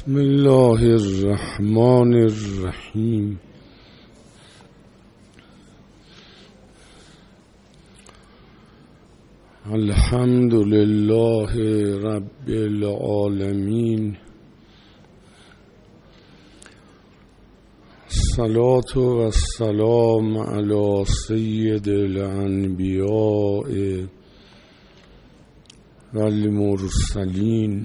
بسم الله الرحمن الرحیم. الحمد لله رب العالمین. الصلاة و السلام علی سید الانبیاء و المرسلین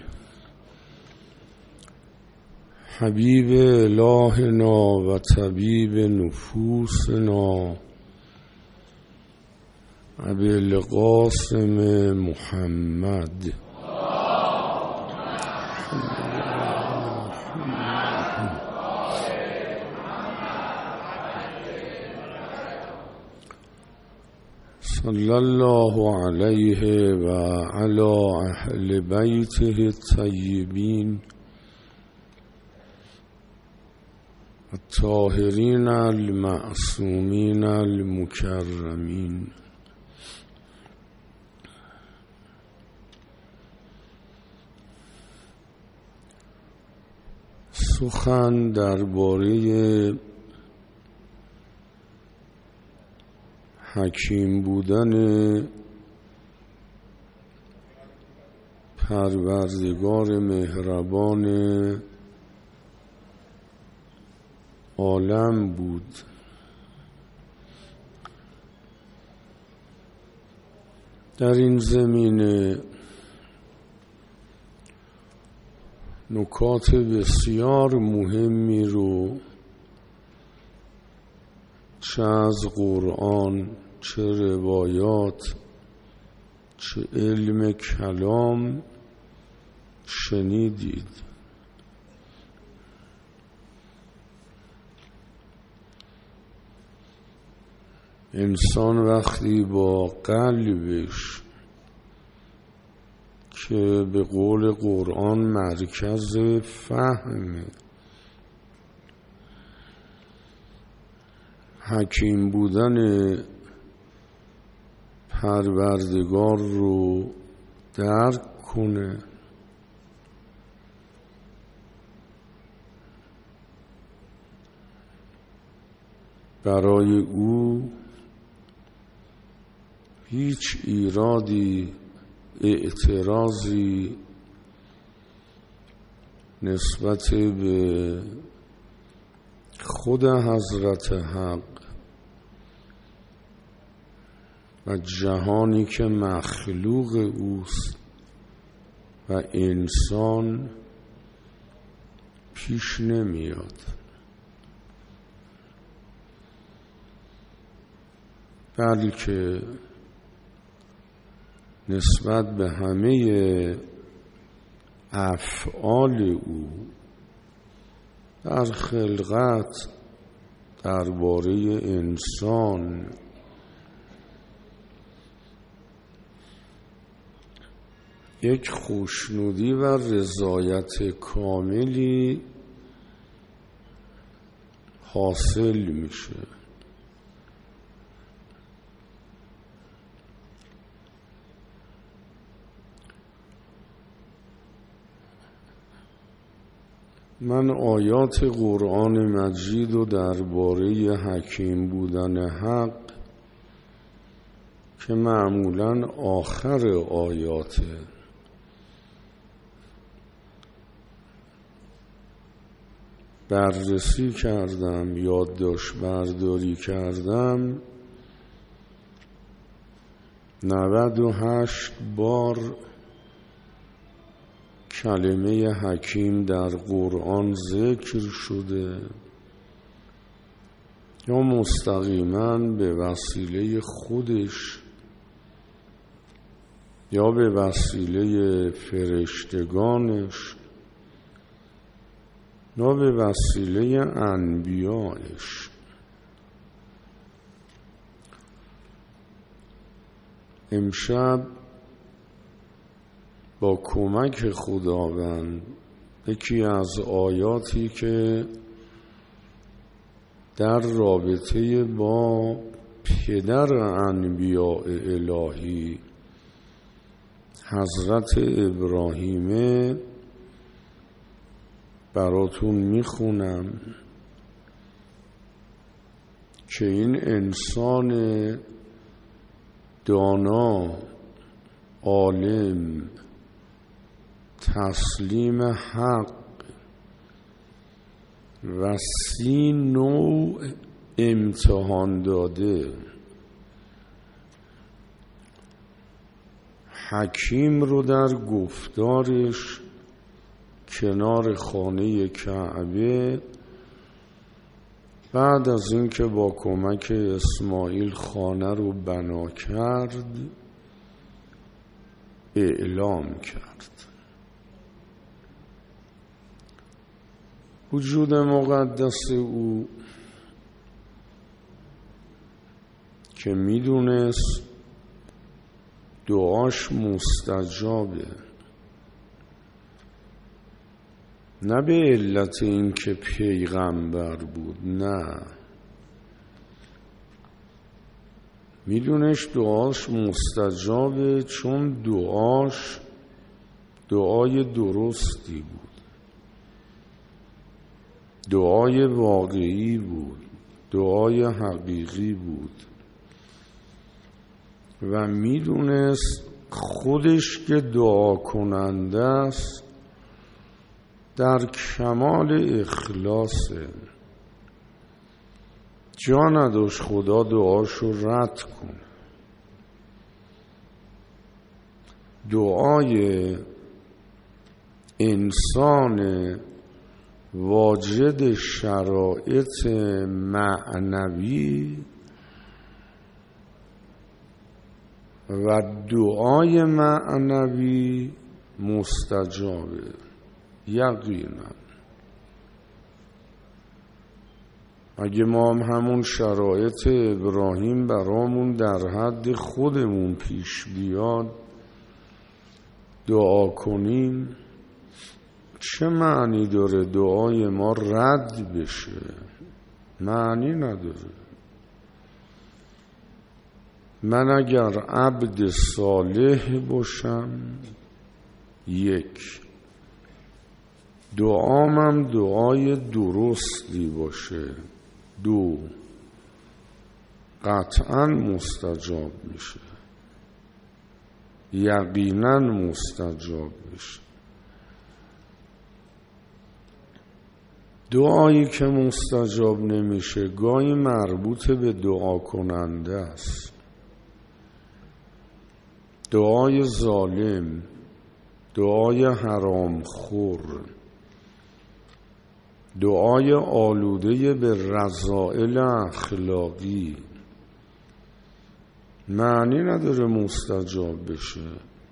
حبیب الهنا و طبیب نفوسنا ابی القاسم محمد صلی الله علیه و علی اهل بیته الطیبین الطاهرین المعصومین المکرمین. سخن درباره حکیم بودن پروردگار مهربان عالم بود. در این زمینه نکات بسیار مهمی رو چه از قرآن، چه روایات، چه علم کلام شنیدید. انسان وقتی با قلبش که به قول قرآن مرکز فهم حکیم بودن پروردگار رو درک کنه، برای او هیچ ایرادی، اعتراضی نسبت به خود حضرت حق و جهانی که مخلوق اوست و انسان پیش نمیاد. بلکه نسبت به همه افعال او در خلقت، درباره انسان یک خوشنودی و رضایت کاملی حاصل میشه. من آیات قرآن مجید و درباره حکیم بودن حق که معمولاً آخر آیاته بررسی کردم، یادداشت برداری کردم. 98 بار کلمه حکیم در قرآن ذکر شده، یا مستقیما به وسیله خودش یا به وسیله فرشتگانش یا به وسیله انبیایش. امشب با کمک خداوند یکی از آیاتی که در رابطه با پدر انبیاء الهی حضرت ابراهیم براتون میخونم که این انسان دانا، عالم، تسلیم حق و 30 نوع امتحان داده، حکیم رو در گفتارش کنار خانه کعبه بعد از اینکه با کمک اسماعیل خانه رو بنا کرد اعلام کرد. وجود مقدس او که میدونست دعاش مستجابه، نه به علت این که پیغمبر بود، نه، میدونش دعاش مستجابه چون دعاش دعای درستی بود، دعای واقعی بود، دعای حقیقی بود و میدونست خودش که دعا کننده است در کمال اخلاصه، جا نداشت خدا دعاشو رد کنه. دعای انسان واجد شرایط معنوی و دعای معنوی مستجابه یقینا. اگه ما هم همون شرایط ابراهیم برامون در حد خودمون پیش بیاد دعا کنیم، چه معنی داره دعای ما رد بشه؟ معنی نداره. من اگر عبد صالح باشم، 1 دعامم دعای درستی باشه، 2 قطعا مستجاب میشه، یقینا مستجاب میشه. دعایی که مستجاب نمیشه گاهی مربوط به دعا کننده است. دعای ظالم، دعای حرامخور، دعای آلوده به رذائل اخلاقی معنی نداره مستجاب بشه،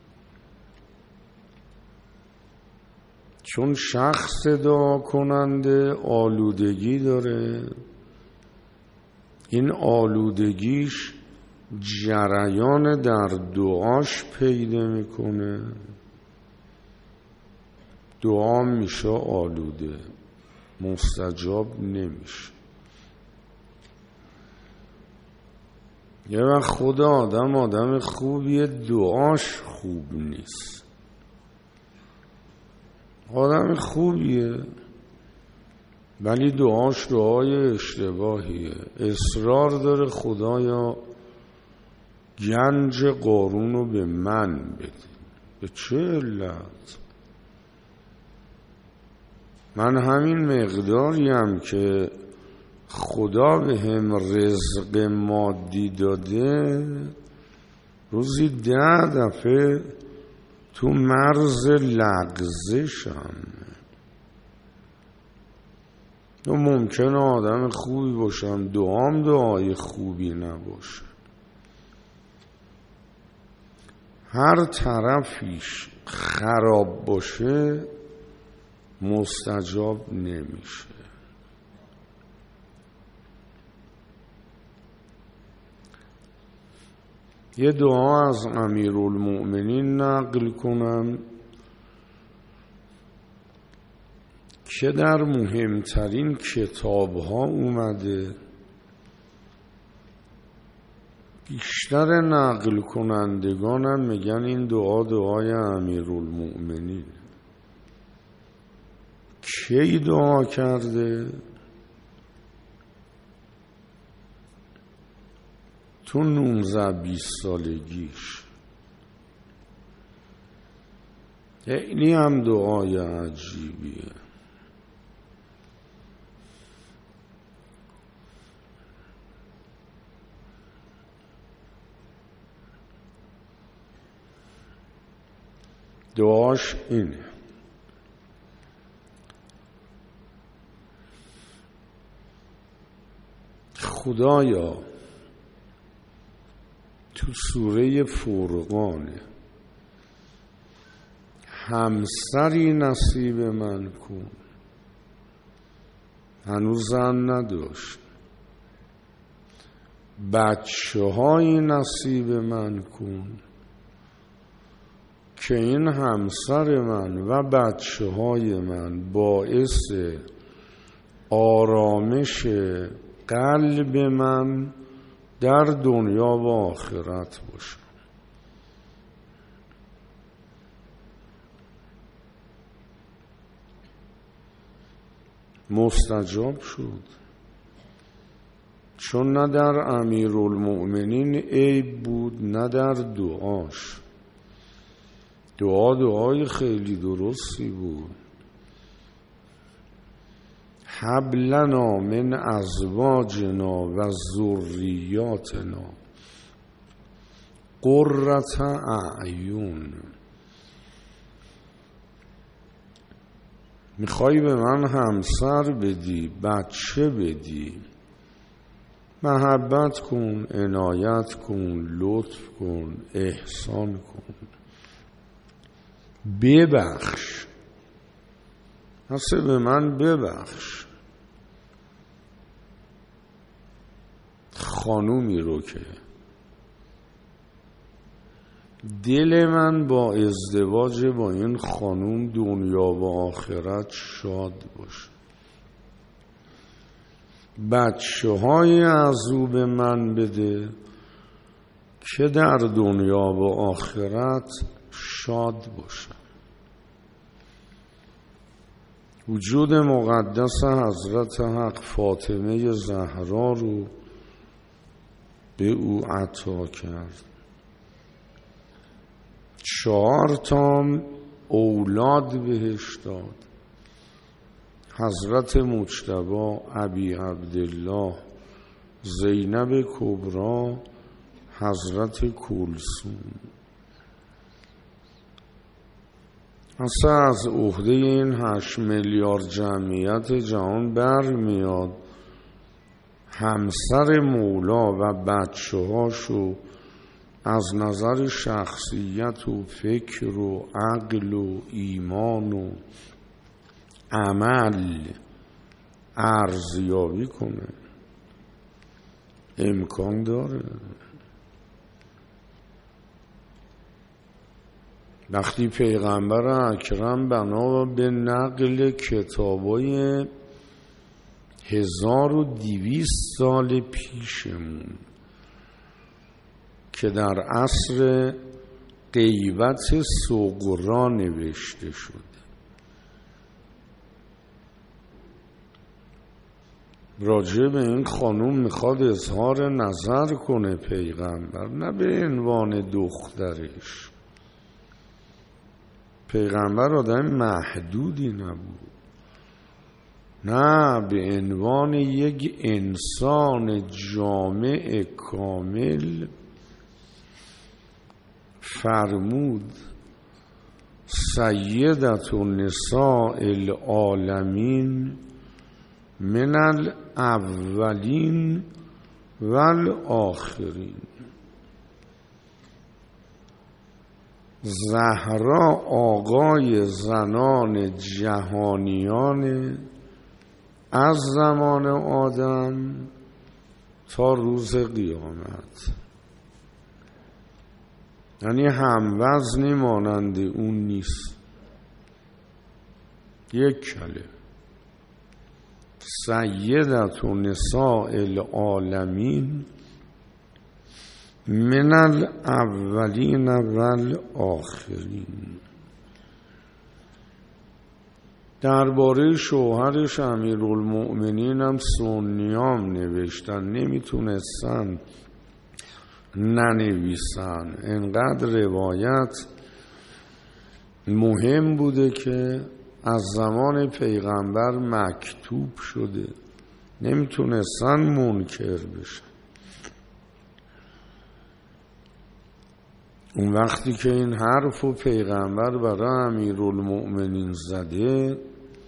چون شخص دعا کننده آلودگی داره، این آلودگیش جریان در دعاش پیدا میکنه، دعا میشه آلوده، مستجاب نمیشه. یه وقت خدا آدم خوبیه، دعاش خوب نیست. آدم خوبیه ولی دعاش دعای اشتباهیه، اصرار داره خدایا گنج قارون رو به من بده. به چه علت؟ من همین مقداریم که خدا به هم رزق مادی داده روزی 10 دفعه تو مرز لغزشم. و ممکنه آدم خوبی باشم دعام دعای خوبی نباشه، هر طرفیش خراب باشه مستجاب نمیشه. یه دعا از امیرالمؤمنین نقل کنم که در مهمترین کتاب‌ها اومده. بیشتر نقل کنندگانم میگن این دعای امیرالمؤمنین. کی دعا کرده؟ تو 19-20 سالگیش. خیلی هم دعای عجیبیه. دعاش اینه: خدایا تو سوره فرقانه همسری نصیب من کن. هنوز زن نداشت. بچه های نصیب من کن که این همسر من و بچه های من باعث آرامش قلب من در دنیا و آخرت باشه. مستجاب شد، چون نه در امیرالمؤمنین عیب بود نه در دعاش. دعای خیلی درستی بود. هب لنا من ازواجنا و ذریاتنا قرة اعین. میخوای به من همسر بدی، بچه بدی، محبت کن، عنایت کن، لطف کن، احسان کن، ببخش، اصلا به من ببخش. خانومی رو که دل من با ازدواج با این خانوم دنیا و آخرت شاد باشه، بچه های از او به من بده که در دنیا و آخرت شاد باشه. وجود مقدس حضرت حق فاطمه زهرا رو به او عطا کرد. 4 اولاد بهش داد. حضرت مجتبی، ابی عبدالله، زینب کبری، حضرت کلثوم. اصلا از عهده این 8 میلیارد جمعیت جهان برمیاد همسر مولا و بچه هاشو از نظر شخصیت و فکر و عقل و ایمان و عمل ارزیابی کنه. امکان داره. وقتی پیغمبر اکرم بنا به نقل کتابای 1200 سال پیشمون که در عصر غیبت صغرا نوشته شده، راجع به این خانوم میخواد اظهار نظر کنه پیغمبر، نه به عنوان دخترش. پیغمبر آدم محدودی نبود، نه به عنوان یک انسان جامع کامل فرمود سیدت نساء العالمین من الاولین و الاخرین. زهرا آقای زنان جهانیان از زمان آدم تا روز قیامت، یعنی هموزنی مانند اون نیست. یک کلمه سیدت نساء العالمین من الاولین و الاخرین. درباره شوهرش امیرالمؤمنین هم سنیام نوشتن، نمیتونستن ننویسن. انقدر روایت مهم بوده که از زمان پیغمبر مکتوب شده، نمیتونستن منکر بشن. اون وقتی که این حرف و پیغمبر برای امیرالمؤمنین زده،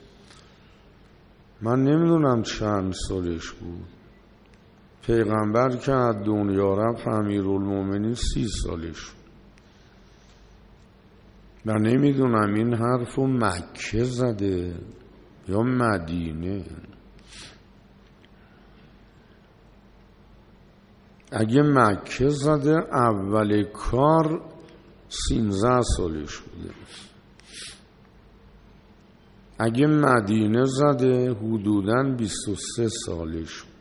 من نمیدونم چند سالش بود. پیغمبر که از دنیا رفت امیرالمؤمنین 30 سالش بود. من نمیدونم این حرف رو مکه زده یا مدینه. اگه مکه زده اول کار 13 سالش بوده. اگه مدینه زده حدوداً 23 سالش بود.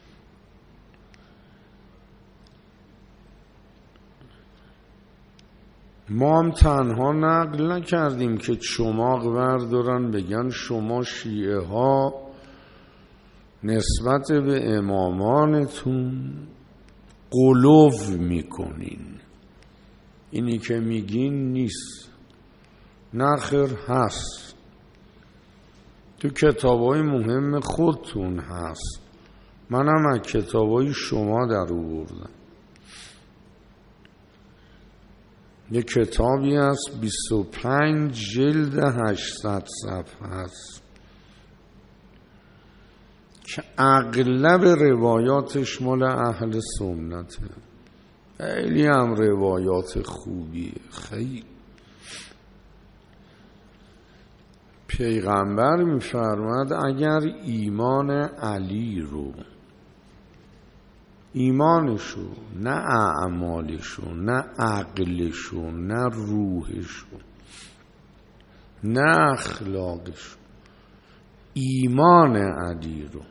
ما هم تنها نقل نکردیم که چماق بردارن بگن شما شیعه ها نسبت به امامانتون غلو میکنین، اینی که میگین نیست. نخیر هست، تو کتابای مهم خودتون هست، منم از کتابای شما در آوردم. یه کتابی هست 25 جلد 800 صفحه هست که اغلب روایاتش مال اهل سنته. خیلی هم روایات خوبیه. خیلی پیغمبر میفرماد اگر ایمان علی رو، ایمانشو، نه اعمالشو، نه عقلشو، نه روحشو، نه اخلاقشو، ایمان علی رو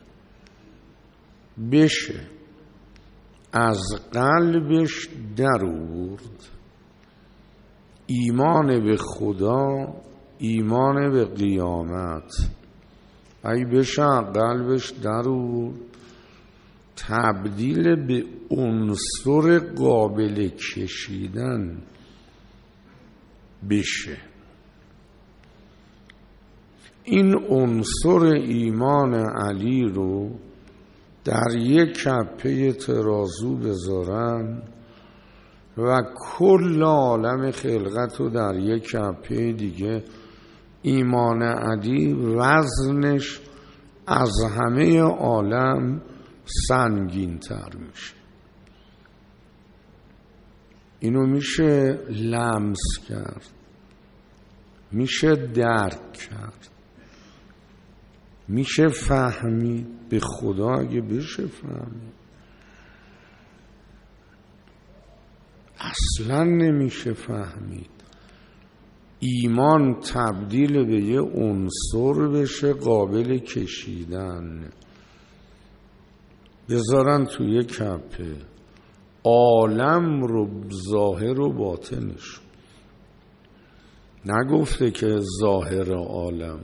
بشه از قلبش در آورد، ایمان به خدا، ایمان به قیامت، ای بشه از قلبش در آورد، تبدیل به عنصر قابل کشیدن بشه. این عنصر ایمان علی رو در یک کفه ترازو بذارن و کل عالم خلقت رو در یک کفه دیگه، ایمان علی وزنش از همه عالم سنگین تر میشه. اینو میشه لمس کرد، میشه درک کرد، میشه فهمید. به خدا اگه بشه فهمید، اصلا نمیشه فهمید. ایمان تبدیل به یه عنصر بشه قابل کشیدن، بذارن توی کپه عالم رو، ظاهر و باطنش. نگفته که ظاهر عالم،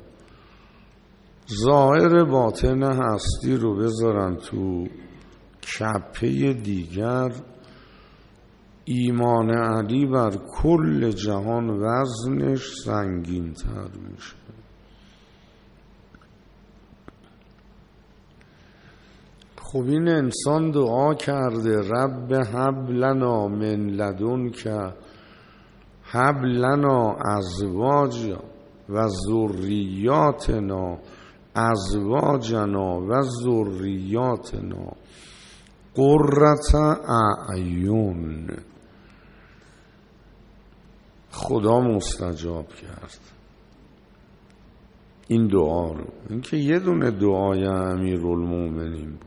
ظاهر باطن هستی رو بذارن تو کپه دیگر. ایمان علی بر کل جهان وزنش سنگین تر میشه. خب این انسان دعا کرده رب هب لنا من لدنک هب لنا ازواجا و ذریاتنا ازواجنا و ذریاتنا قرة اعین. خدا مستجاب کرد این دعا رو. این که یه دونه دعای امیرالمؤمنین بود.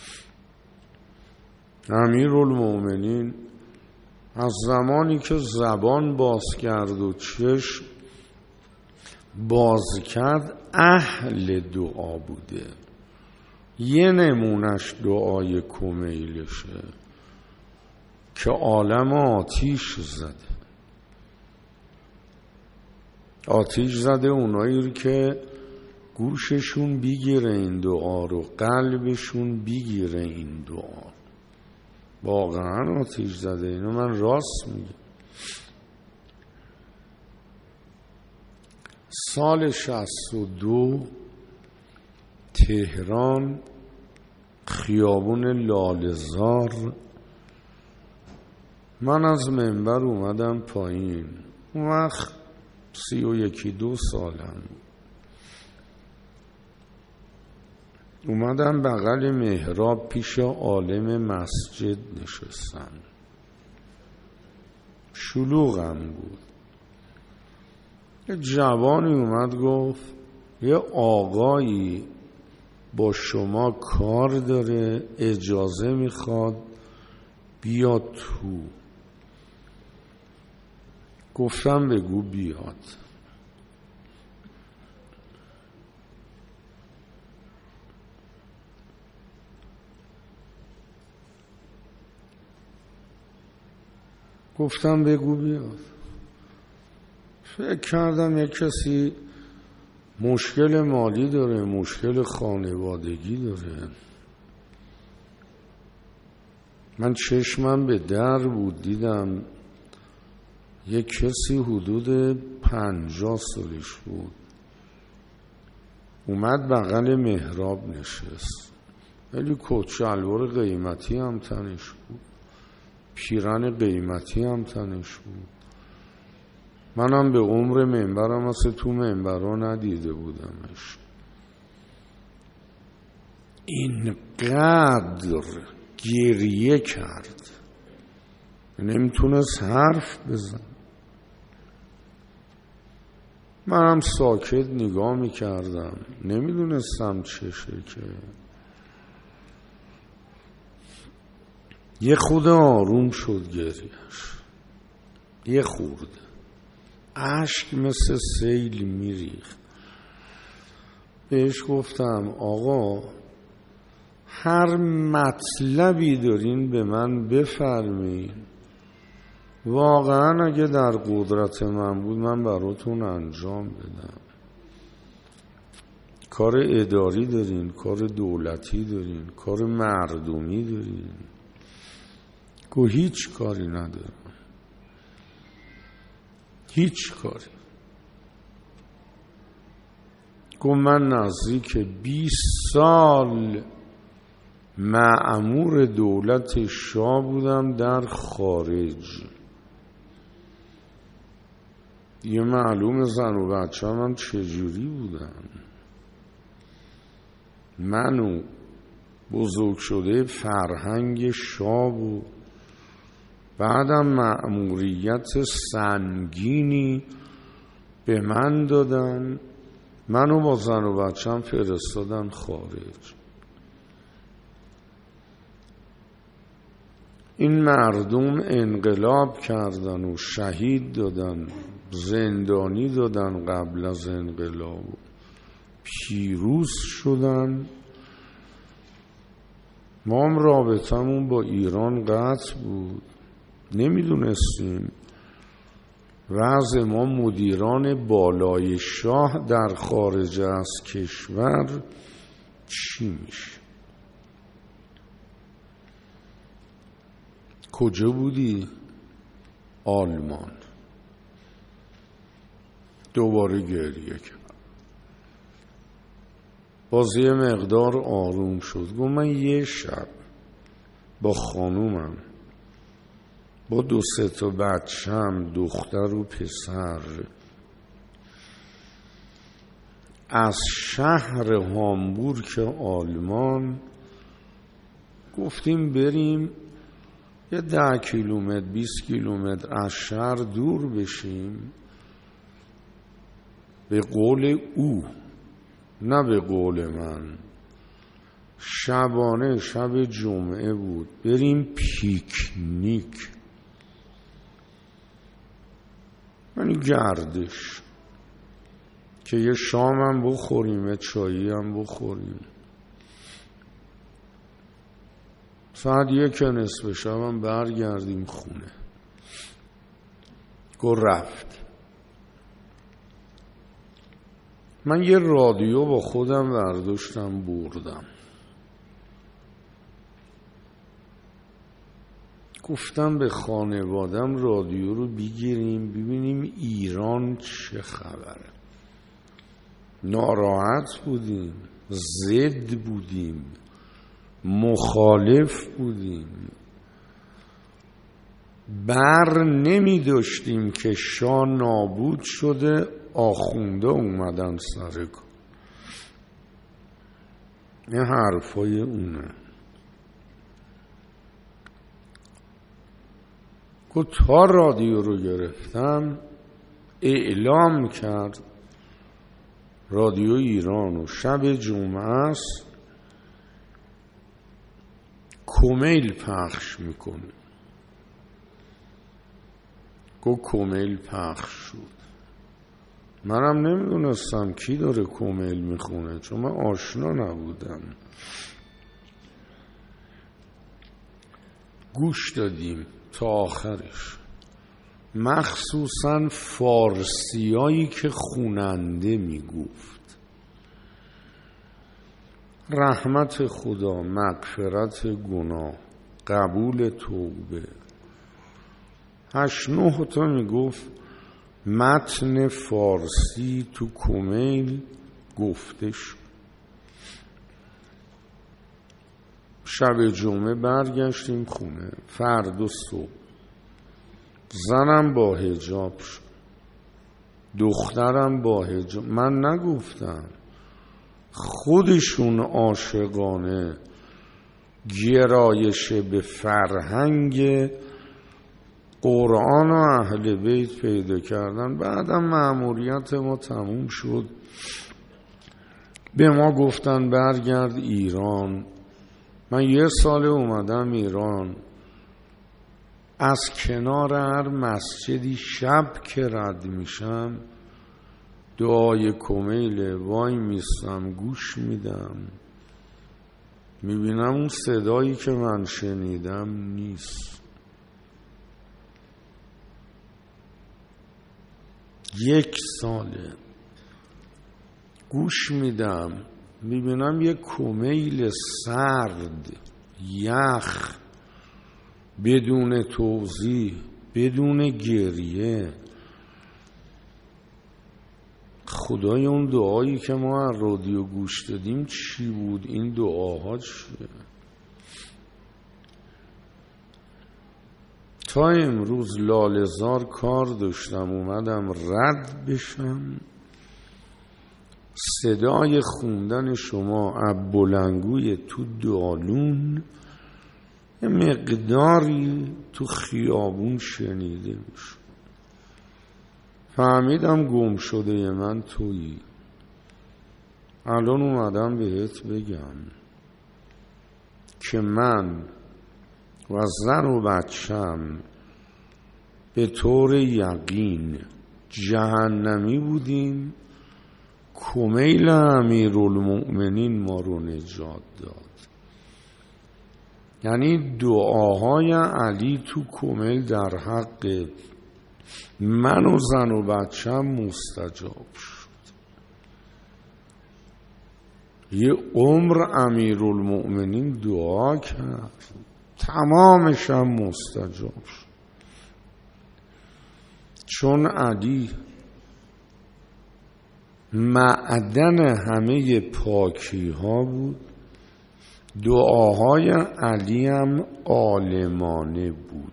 امیرالمؤمنین از زمانی که زبان باز کرد و چشم باز کرد اهل دعا بوده. یه نمونش دعای کمیلشه که عالم آتیش زده. آتیش زده اونایی که گوششون بیگیره این دعا رو، قلبشون بیگیره این دعا. واقعا آتیش زده، اینو من راست میگم. سال 62 تهران، خیابون لاله‌زار، من از منبر اومدم پایین. اون وقت 31-32 سالم. اومدم بغل محراب پیش عالم مسجد نشستم. شلوغم بود. یه جوانی اومد گفت یه آقایی با شما کار داره، اجازه میخواد بیاد تو. گفتم بگو بیاد. گفتم بگو بیاد. فکر کردم یک کسی مشکل مالی داره، مشکل خانوادگی داره. من چشمم به در بود، دیدم یک کسی حدود 50 سالش بود، اومد بغل محراب نشست. ولی کت شلوار قیمتی هم تنش بود، پیرن قیمتی هم تنش بود. منم به عمر منبرم واسه تو منبرها ندیده بودمش. اینقدر گریه کرد، نمیتونست حرف بزن. منم ساکت نگاه میکردم، نمیدونستم چشه. که یه خود آروم شد گریهش، یه خورده اشک مثل سیل میریخت. بهش گفتم آقا هر مطلبی دارین به من بفرمین، واقعا اگه در قدرت من بود من براتون انجام بدم. کار اداری دارین، کار دولتی دارین، کار مردمی دارین. گو هیچ کاری ندارم، هیچ کاری. گو من نزدیک 20 سال مأمور دولت شاه بودم در خارج. یه معلوم زن و بچه هم چجوری بودن. منو بزرگ شده فرهنگ شاه و بعدم مأموریت سنگینی به من دادن، منو با زن و بچه هم فرستادن خارج. این مردم انقلاب کردن و شهید دادن، زندانی دادن قبل از انقلاب، پیروز شدن. ما هم رابطمون با ایران قطع بود، نمیدونستیم وضع ما مدیران بالای شاه در خارج از کشور چی میشه. کجا بودی؟ آلمان. دوباره گریه کرد. باز یه مقدار آروم شد. گفت من یه شب با خانومم، با 2-3 تا بچه‌م، دختر و پسر، از شهر هامبورگ آلمان گفتیم بریم یه 10 کیلومتر 20 کیلومتر از شهر دور بشیم. به قول او، نه به قول من، شبانه شب جمعه بود، بریم پیکنیک. یعنی گردش که یه شام هم بخوریم، یه چایی هم بخوریم. ساعت 1 شب هم برگردیم خونه. گو رفت. من یه رادیو با خودم برداشتم بردم، گفتم به خانوادم رادیو رو بگیریم ببینیم ایران چه خبره. ناراحت بودیم، ضد بودیم، مخالف بودیم، بر نمی داشتیم که شاه نابود شده، آخونده اومدن سر کار. این حرفای اونه. تا رادیو رو گرفتم اعلام کرد رادیو ایران و شب جمعه است کومیل پخش میکنه. کومیل پخش شد. منم نمیدونستم کی داره کومیل میخونه چون من آشنا نبودم. گوش دادیم تا آخرش، مخصوصا فارسیایی که خوننده میگفت رحمت خدا، مغفرت گناه، قبول توبه. 8-9 تا میگفت متن فارسی تو کومیل گفته شد. شب جمعه برگشتیم خونه. فردا صبح زنم با حجاب شد، دخترم با حجاب. من نگفتم، خودشون عاشقانه گرایش به فرهنگ قرآن و اهل بیت پیدا کردن. بعدم مأموریت ما تموم شد، به ما گفتن برگرد ایران. من 1 سال اومدم ایران، از کنار هر مسجدی شب که رد میشم دعای کومیل وای میستم گوش میدم، میبینم اون صدایی که من شنیدم نیست. 1 ساله گوش میدم، میبینم یه کومیل سرد یخ بدون توضیح، بدون گریه. خدای اون دعایی که ما از رادیو گوش دادیم چی بود؟ این دعاها چیه؟ تا امروز لاله‌زار کار داشتم اومدم رد بشم، صدای خوندن شما از بلندگوی تو دالون یه مقداری تو خیابون شنیده میشه. فهمیدم گم شده من تویی. الان اومدم بهت بگم که من و زن و بچم به طور یقین جهنمی بودیم. کومیل امیرالمؤمنین ما رو نجات داد. یعنی دعاهای علی تو کومیل در حق من و زن و بچم مستجاب شد. یه عمر امیرالمؤمنین دعا کرد، تمامش هم مستجاب شد. چون علی معدن همه پاکی ها بود، دعاهای علی هم عالمانه بود.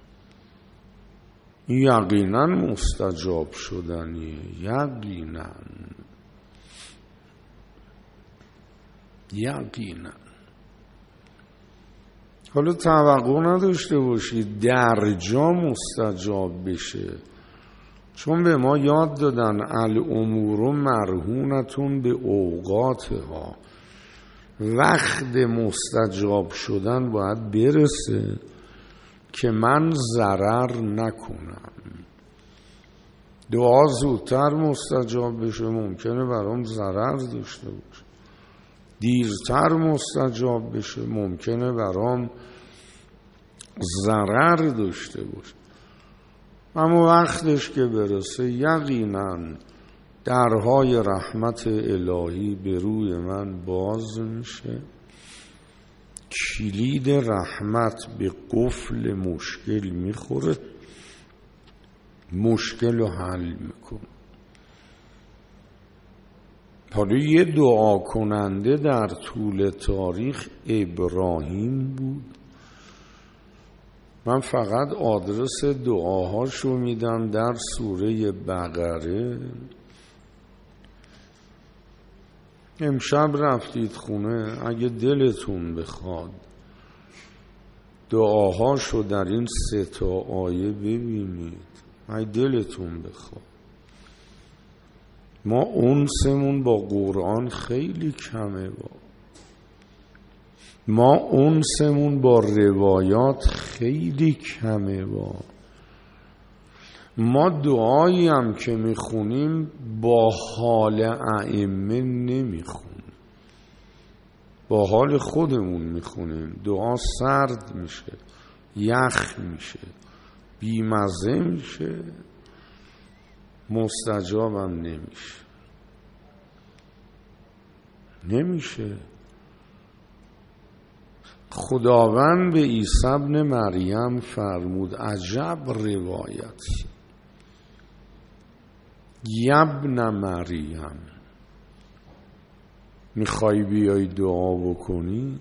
یقینا مستجاب شدنیه، یقینا. حالا توقع نداشته باشید در جا مستجاب بشه، چون به ما یاد دادن الامور مرهونتون به اوقاتها. وقت مستجاب شدن باید برسه که من ضرر نکنم. دعا زودتر مستجاب بشه ممکنه برام ضرر داشته باشه، دیرتر مستجاب بشه ممکنه برام ضرر داشته باشه. اما وقتش که برسه یقینا درهای رحمت الهی به روی من باز میشه، کلید رحمت به قفل مشکل میخوره، مشکل رو حل میکنه. حالا یه دعا کننده در طول تاریخ ابراهیم بود. من فقط آدرس دعاهاشو میدم در سوره بقره. امشب رفتید خونه، اگه دلتون بخواد دعاهاشو در این 3 آیه ببینید، اگه دلتون بخواد. ما انسمون با قرآن خیلی کمه، ما انسمون با روایات خیلی کمه. ما دعایی هم که میخونیم با حال ائمه نمیخونیم، با حال خودمون میخونیم. دعا سرد میشه، یخ میشه، بیمزه میشه، مستجابم نمیشه. خداوند به عیسی ابن مریم فرمود عجب روایتی، یبن مریم، میخوای بیای دعا بکنی؟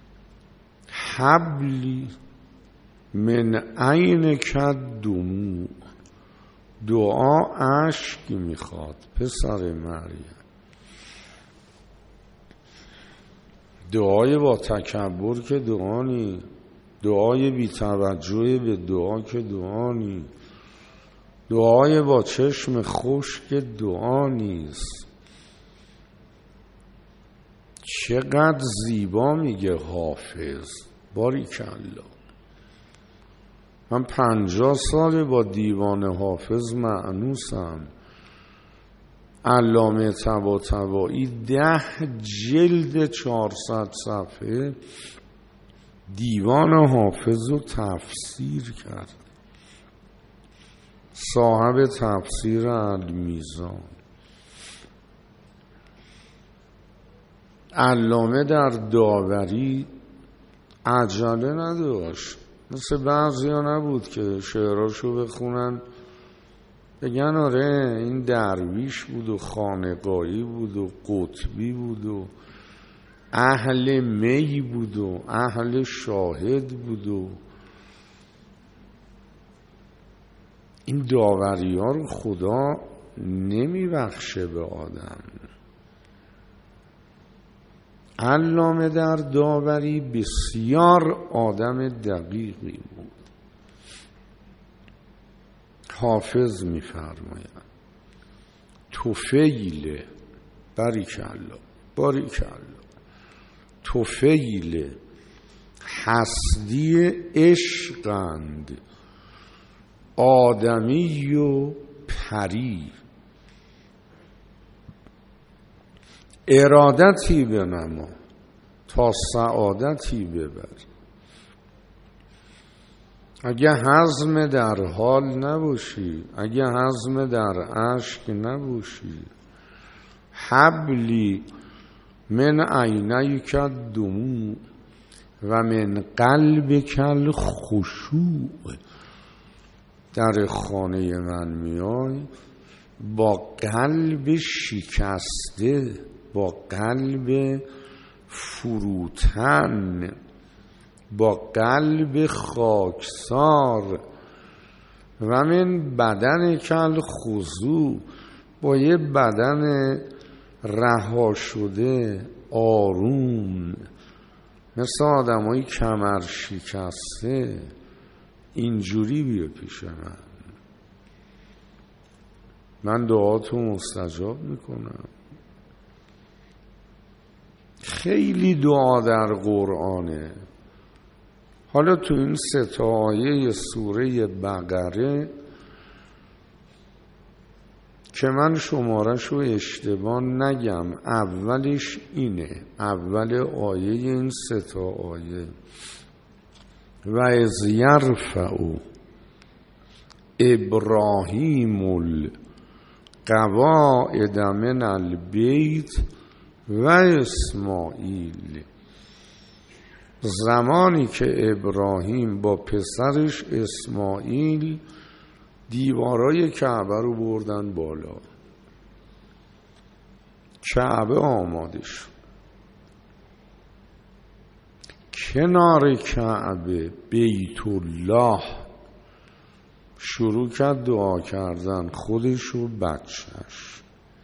حبلی من عینک دموع، دعا اشک میخواد پسر مریم. دعای با تکبر که دعا نی، دعای بی توجه به دعا که دعا نی، دعای با چشم خشک دعا نیست. چقدر زیبا میگه حافظ، باریکالله. من 50 سال با دیوان حافظ مأنوسم. علامه طباطبایی 10 جلد 400 صفحه دیوان حافظ رو تفسیر کرد، صاحب تفسیر المیزان. علامه در داوری عجله نداشت، مثل بعضی ها نبود که شعراشو بخونن بگن آره این درویش بود و خانقایی بود و قطبی بود و اهل می بود و اهل شاهد بود و این داوری ها رو خدا نمی بخشه به آدم. علامه در داوری بسیار آدم دقیقی بود. حافظ می‌فرماید طفیل، باریکالله، طفیل هستی عشقند، آدمی و پری، ارادتی بنما تا سعادتی ببر. اگه حزم در حال نباشی، اگه حزم در اشک نباشی، حبلی من عینیک دموع و من قلبک الخشوع، در خانه من میای با قلب شکسته، با قلب فروتن، با قلب خاکسار، و من بدن کل خضوع، با یه بدن رها شده آروم، مثل آدمای کمر شکسته. اینجوری بیا پیش من دعاتو مستجاب میکنم. خیلی دعا در قرآنه. حالا تو این 3 آیه سوره بقره که من شماره‌شو اشتباه نگم، اولش اینه، اول آیه این 3 آیه و از یرفع ابراهیم قواعد من البیت و اسماعیل. زمانی که ابراهیم با پسرش اسماعیل دیوارای کعبه رو بردن بالا، کعبه آماده شد. کنار کعبه بیت الله شروع کرد دعا کردن، خودش و بچهش.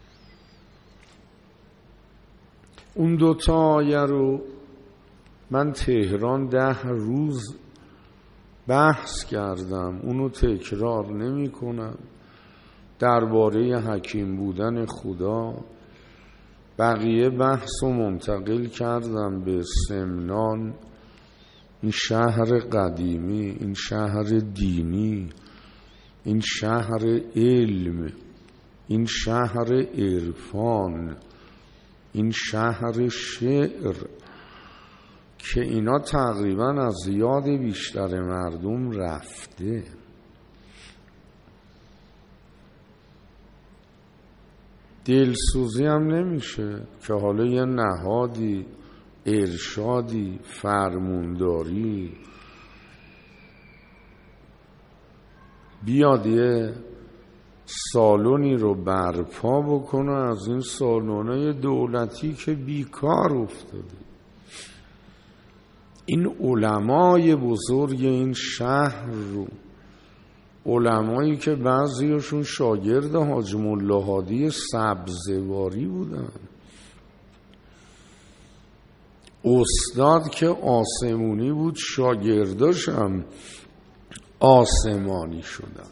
اون دوتا آیه رو من تهران 10 روز بحث کردم، اونو تکرار نمی کنم. درباره حکیم بودن خدا بقیه بحث رو منتقل کردم به سمنان، این شهر قدیمی، این شهر دینی، این شهر علم، این شهر عرفان، این شهر شعر، که اینا تقریبا از یاد بیشتر مردم رفته. دلسوزی هم نمیشه که حالا یه نهادی، ارشادی، فرمونداری بیاد یه سالونی رو برپا بکنه از این سالونای دولتی که بیکار افتاده. این علمای بزرگ این شهر رو، علمایی که بعضیشون شاگرد حاج ملا هادی سبزواری بودن، استاد که آسمونی بود شاگرداش هم آسمانی شدن.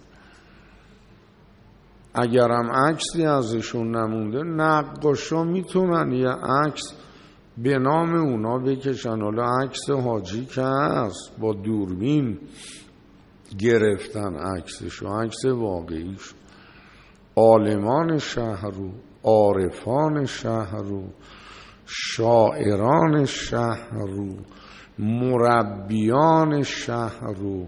اگرم عکسی ازشون نمونده، نقاشا میتونن یه عکس به نام اونا بکشن. حالا عکس حاجی که هست با دوربین گرفتن عکسشو، عکس واقعیشو. عالمان شهر رو، عارفان شهر رو، شاعران شهر رو، مربیان شهر رو،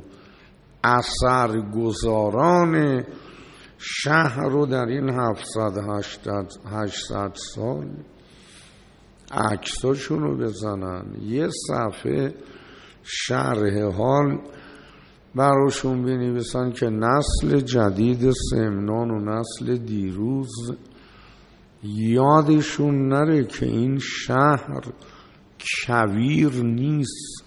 اثرگذاران شهر رو در این 700-800 سال عکساشون رو بزنن، یه صفحه شرح حال براشون بنویسن که نسل جدید سمنان و نسل دیروز یادشون نره که این شهر کویر نیست،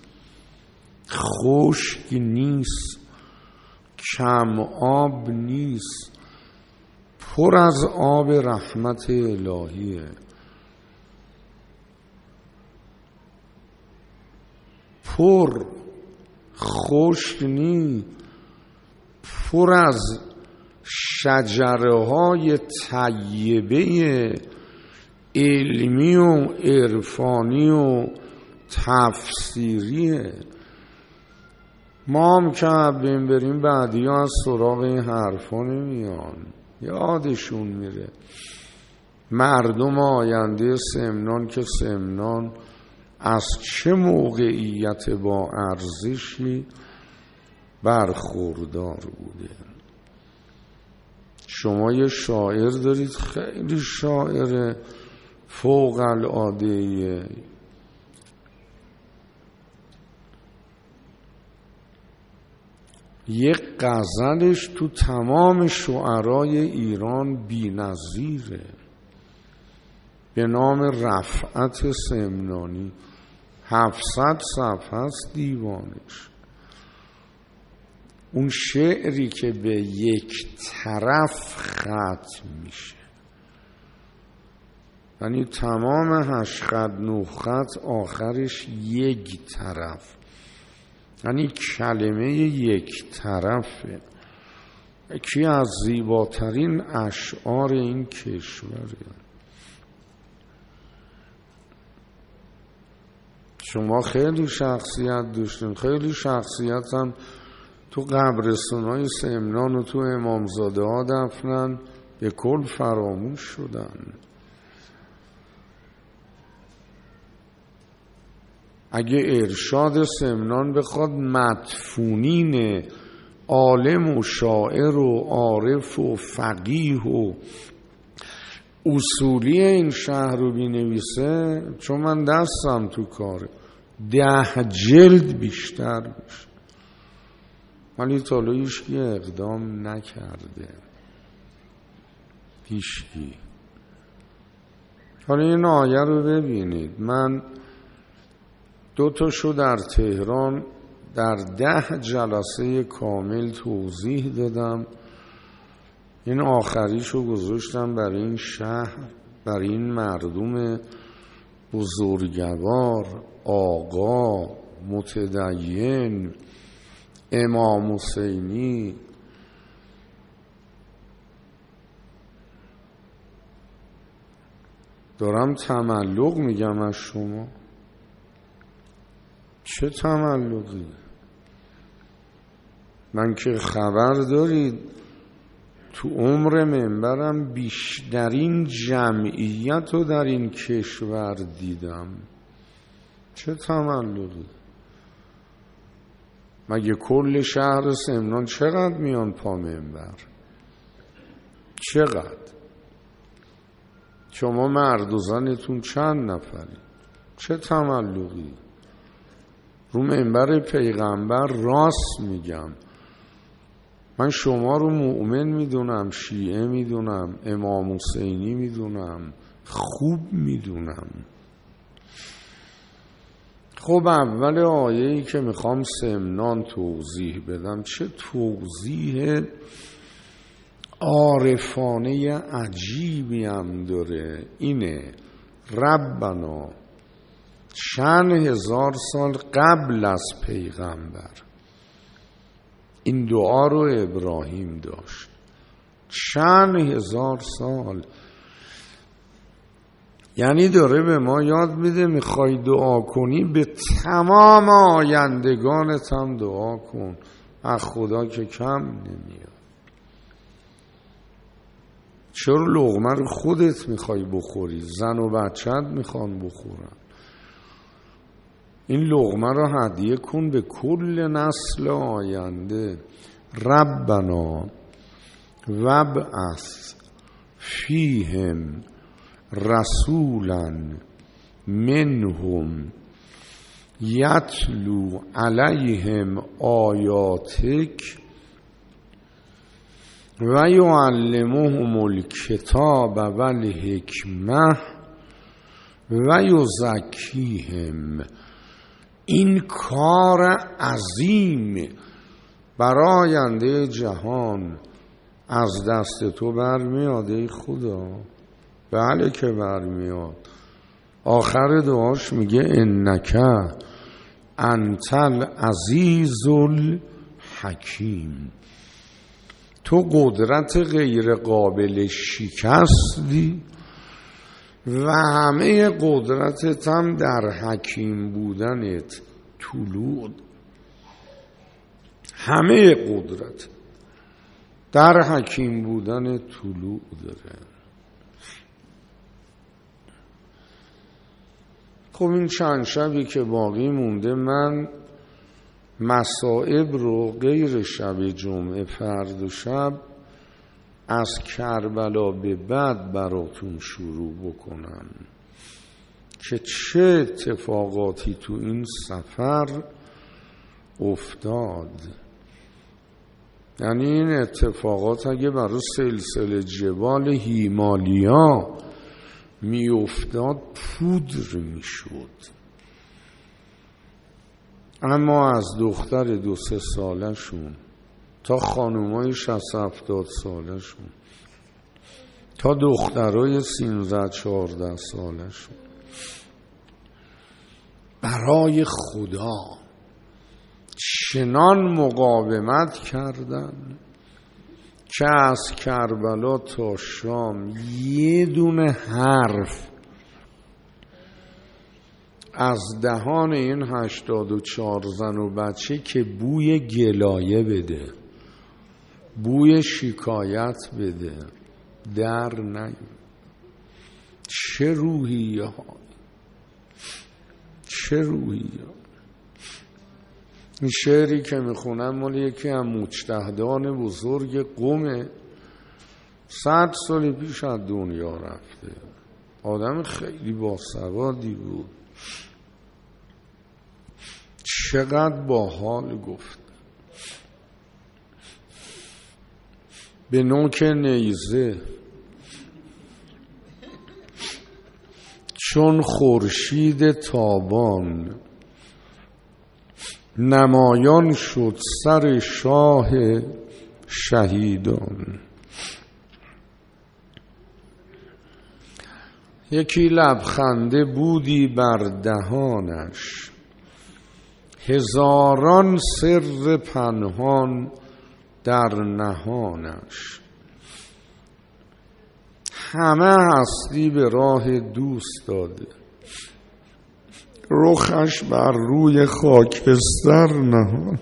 خشک نیست، کم آب نیست، پر از آب رحمت الهیه. پر خشک نیست، پر از شجره‌های طیبه علمی و عرفانی و تفسیریه. ما هم که بریم بعدی ها از سراغ این حرفا نمیان، یادشون میره. مردم آینده سمنان که سمنان از چه موقعیت با ارزشی برخوردار بوده. شما یه شاعر دارید خیلی شاعر فوق العاده‌ایه، یک غزلش تو تمام شعرای ایران بی‌نظیره به نام رفعت سمنانی. 700 صفحه است دیوانش. اون شعری که به یک طرف ختم میشه، یعنی تمام 8 خط 9 خط آخرش یک طرف، یعنی کلمه یک طرفه. یکی از زیباترین اشعار این کشوره. شما خیلی شخصیت داشتین، خیلی شخصیت هم تو قبرستان‌های سمنان و تو امامزاده ها دفنن، به کل فراموش شدن. اگه ارشاد سمنان بخواد مدفونین عالم و شاعر و عارف و فقیه و اصولی این شهر رو بینویسه، چون من دستم تو کاره 10 جلد بیشتر میشه، ولی تا حالا هیچکی اقدام نکرده، هیچکی. حالا این آیه رو ببینید، من 2 تاشو در تهران در 10 جلسه کامل توضیح دادم، این آخریشو گذاشتم برای این شهر، برای این مردم بزرگوار، آقا، متدین، امام حسینی. دارم تملق میگم از شما. چه تملقی؟ من که خبر دارید تو عمر منبرم بیشترین جمعیت رو در این کشور دیدم. چه تملقی؟ مگه کل شهر سمنان چقدر میان پا منبر؟ چقدر؟ شما مرد و زنتون چند نفری؟ چه تملقی؟ رو منبر پیغمبر راست میگم، من شما رو مؤمن میدونم، شیعه میدونم، امام حسینی میدونم، خوب میدونم. خب اول آیه‌ای که میخوام سمنان توضیح بدم، چه توضیح عارفانه عجیبی هم داره، اینه: ربنا، چند هزار سال قبل از پیغمبر این دعا رو ابراهیم داشت، چند هزار سال. یعنی داره به ما یاد میده میخوای دعا کنی به تمام آیندگانت هم دعا کن، از خدا که کم نمیاد. چرا لقمه رو خودت میخوای بخوری؟ زن و بچه‌ت میخوان بخورن. این لقمه رو هدیه کن به کل نسل آینده. ربنا وابعث فیهم رسولا منهم یتلو علیهم آیاتک و یعلمهم الکتاب والحکمه و یزکیهم. این کار عظیم برای آینده جهان از دست تو برمیاد ای خدا. بله که برمیاد. آخر دعاش میگه انک انت العزیز الحکیم، تو قدرت غیر قابل شکستی و همه قدرتت هم در حکیم بودنت طلوع، همه قدرت در حکیم بودن طلوع داره. خب این چند شبی که باقی مونده من مصائب رو غیر شب جمعه، فردا شب از کربلا به بعد براتون شروع بکنم که چه اتفاقاتی تو این سفر افتاد. یعنی این اتفاقات اگه برای سلسله جبال هیمالیا می افتاد پودر می شد، اما از دختر 2-3 سالشون تا خانومای 60-70 سالشون تا دخترای 13-14 سالشون برای خدا چنان مقاومت کردن که از کربلا تا شام یه دونه حرف از دهان این 84 زن و بچه که بوی گلایه بده، بوی شکایت بده، در نیومد. چه روحیه ها، چه روحیه. این شعری که میخونم مال یکی از مجتهدان بزرگ قم 100 سال پیش از دنیا رفته. آدم خیلی باسوادی بود، چقدر باحال گفت. به نوک نیزه چون خورشید تابان، نمایان شد سر شاه شهیدان. یکی لبخنده بودی بر دهانش، هزاران سر پنهان در نهانش. همه هستی به راه دوست داده، رخش بر روی خاکستر نهان.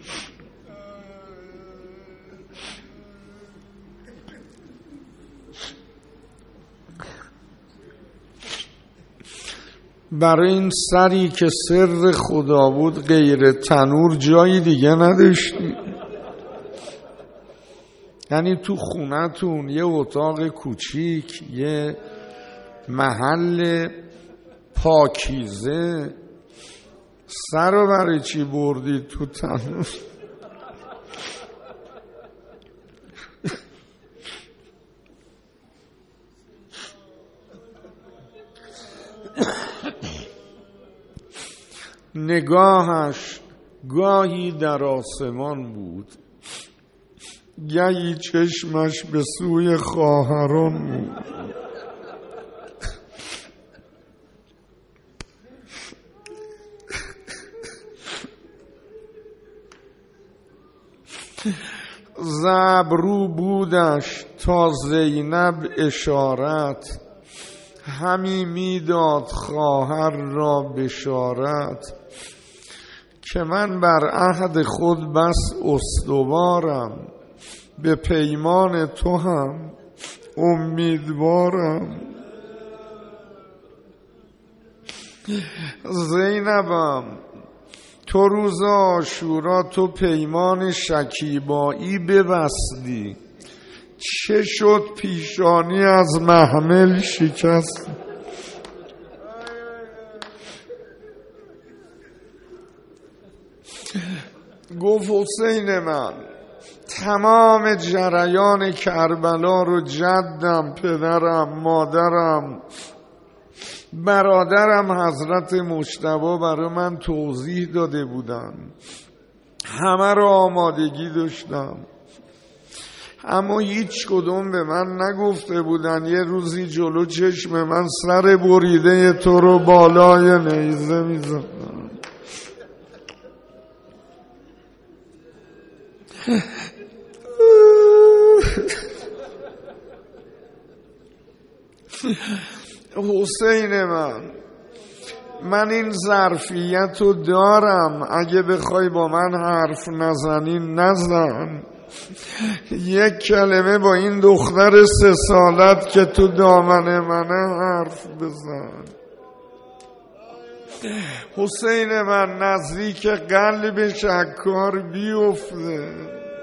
برای این سری که سر خدا بود غیر تنور جایی دیگه نداشتی. یعنی تو خونتون یه اتاق کوچیک، یه محل پاکیزه، سر رو برای چی بردید تو تنور؟ نگاهش گاهی در آسمان بود، گاهی چشمش به سوی خواهران بود. زبرو بودش تا زینب اشارت، همی میداد خواهر را بشارت. که من بر عهد خود بس استوارم، به پیمان تو هم امیدوارم. زینبم تو روز عاشورا تو پیمان شکیبایی ببستی، چه شد پیشانی از محمل شکست؟ گفت حسین من تمام جریان کربلا رو جدم، پدرم، مادرم، برادرم حضرت مجتبی برای من توضیح داده بودن، همه رو آمادگی داشتم، اما هیچ کدوم به من نگفته بودن یه روزی جلو چشم من سر بریده تو رو بالای نیزه میزدن. حسین من این ظرفیت رو دارم، اگه بخوای با من حرف نزنی نزن، یک کلمه با این دختر 3 سالت که تو دامن منه حرف بزن. حسین من نزدیک قلب شکار بیفته.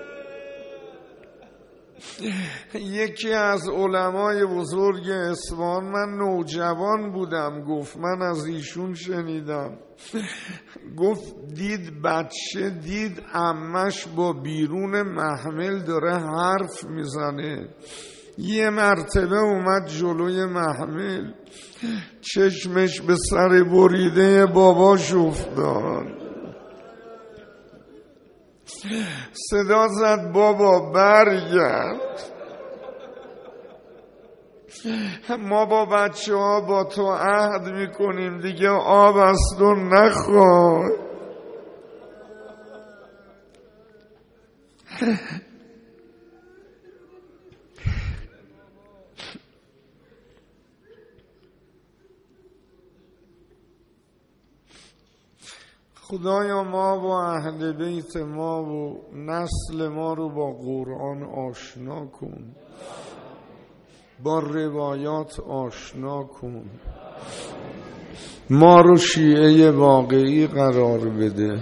یکی از علمای بزرگ اصفهان، من نوجوان بودم، گفت من از ایشون شنیدم، گفت دید بچه دید عمش با بیرون محمل داره حرف میزنه، یه مرتبه اومد جلوی محمل، چشمش به سر بریده باباش افتاد، صدا زد بابا برگرد، ما با بچه ها با تو عهد میکنیم دیگه آب از تو نخواه. خدایا ما و اهل بیت ما و نسل ما رو با قرآن آشنا کن، با روایات آشنا کن، ما رو شیعه واقعی قرار بده،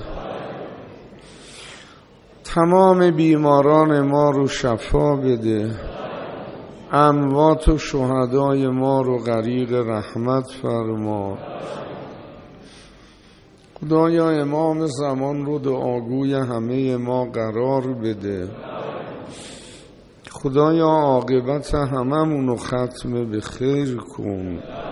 تمام بیماران ما رو شفا بده، اموات و شهدای ما رو غریق رحمت فرما. خدایا امام زمان رو دعاگوی همه ما قرار بده. خدایا عاقبت هممون رو ختم به خیر کن.